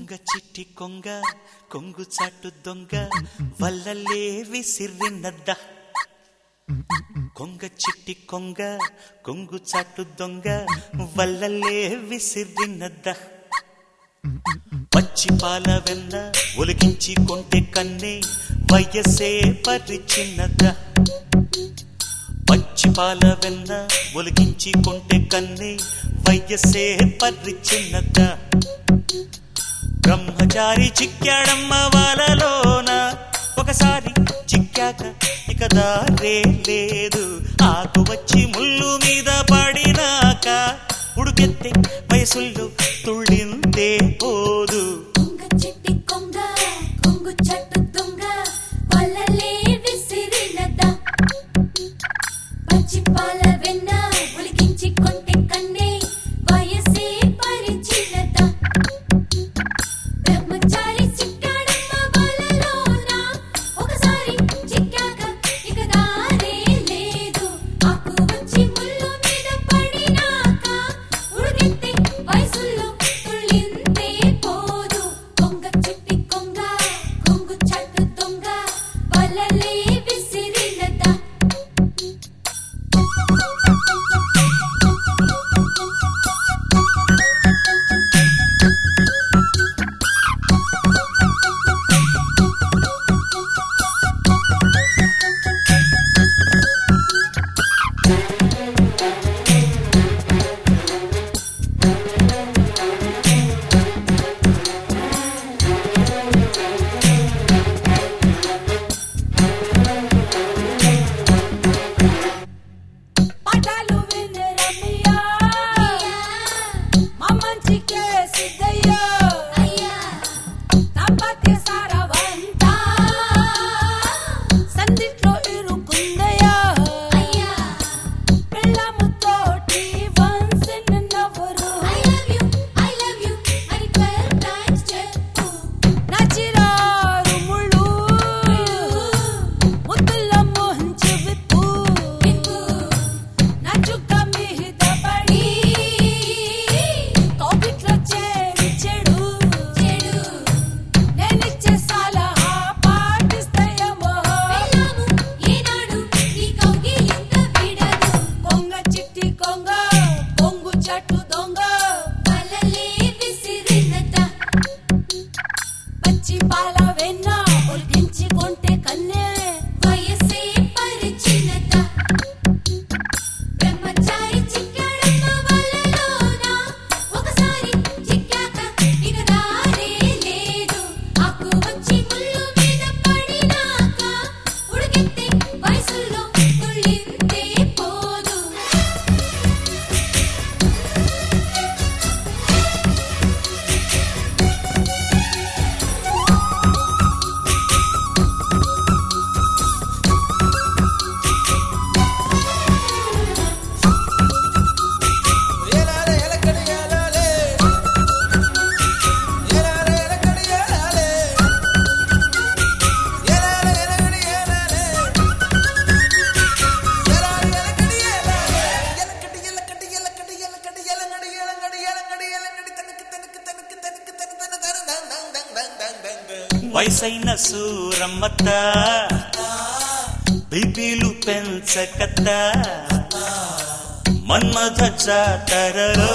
కొంగ చిట్టి కొంగ కొంగు చాటు దొంగ వల్లలే విసిరినద్ద కొంగ చిట్టి కొంగ కొంగు చాటు దొంగ వల్లలే విసిరినద్ద పచ్చి పాల వెన్న ఒలికించి కొంటె కన్నే వయసే పరిచినద్ద పచ్చి పాల వెన్న ఒలికించి కొంటె కన్నే వయసే పరిచినద్ద బ్రహ్మచారి చిక్కాడమ్మ వాలలోన ఒకసారి చిక్కాక ఇక దారే లేదు ఆకు వచ్చి ముళ్ళు మీద పడినాక ఉడుకెత్తే వయసుల్లో తుళ్ళిందే పోదు కొంగ చిట్టి కొంగ కొంగు చట్టు దొంగ వల్లలే విసిరినద్ద పచ్చి పాల వెన్న ఒలికించి కొంటె కన్నే వయసే పరిచినద్ద బ్రహ్మచారి చిక్కాడమ్మ వలలోన ఒకసారి చిక్కాక ఇక దారే లేదు ఆకు వచ్చి ముళ్ళు మీద పడినాక ఉడుకెత్తే వయసుల్లో తుళ్ళిందే పోదు కొంగ చిట్టి కొంగ కొంగు చట్టు దొంగ వల్లలే విసిరినద్ద పాటలు వినరమియా మమ్మంచికే సిద్ధయ్యా తంపతి సారవంతా సందిట్లో ఇరుకుందయ్యా పిల్లముతోటి వన్సిన్ నవ్వురు I love you అని 12 times చెప్పు నచిరారు ముళ్ళు ముద్దుల మోహంచి విప్పు నచుక మీద పడి కోపిట్లో చేరి చెడు నేనిచ్చే సలహా పాటిస్తాయేమో వెళ్ళాము ఏనాడు ఈ కౌగిలింత విడదు కొంగ చిట్టి కొంగ కొంగు చట్టు దొంగ వల్లలే విసిరినద్ద పచ్చి పాల వెన్న ఒలికించి కొంటె కన్నే వయసే పరిచినద్ద బ్రహ్మచారి చిక్కాడమ్మ వలలోన ఒకసారి చిక్కాక ఇక దారే లేదు ఆకు వచ్చి ముళ్ళు మీద పడినాక ఉడుకెత్తే వయసుల్లో తుళ్ళిందే పోదు వయసైన సూరమ్మత్త బీపీలు పెంచకత్త మన్మథ జాతరలో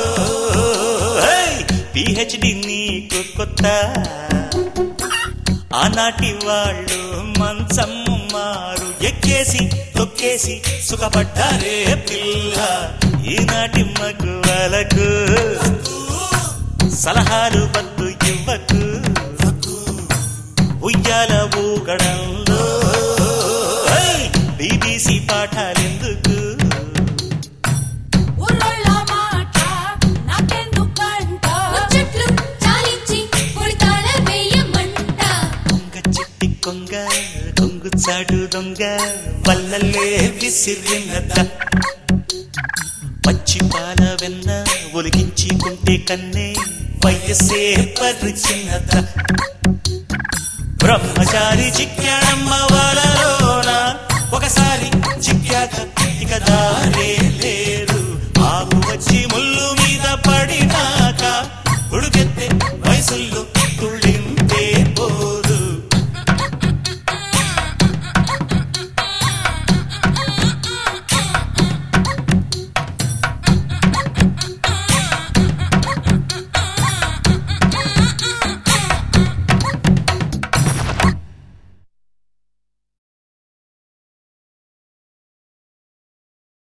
పిహెచ్డి నీకు కొత్త ఆనాటి వాళ్ళు మంచమ్ము మారు ఎక్కేసి తొక్కేసి సుఖపడ్డారే పిల్ల ఈనాటి మగువలకు సలహాలు వద్దు ఇవ్వకు ఉయ్యాల ఊగడంలో బీబీసీ పాఠాలెందుకు ఊరోళ్ళ మాట నాకెందుకంట ముచ్చట్లు చాలించి పొడితాళ వేయమంట కొంగ చిట్టి కొంగ కొంగు చాటు దొంగ వల్లలే విసిరినద్ద పచ్చి పాల వెన్న ఒలికించి కొంటే కన్నే వయసే పరిచినద్ద బ్రహ్మచారి చిక్కాడమ్మ వలలోన ఒకసారి చిక్కాక ఇక దారే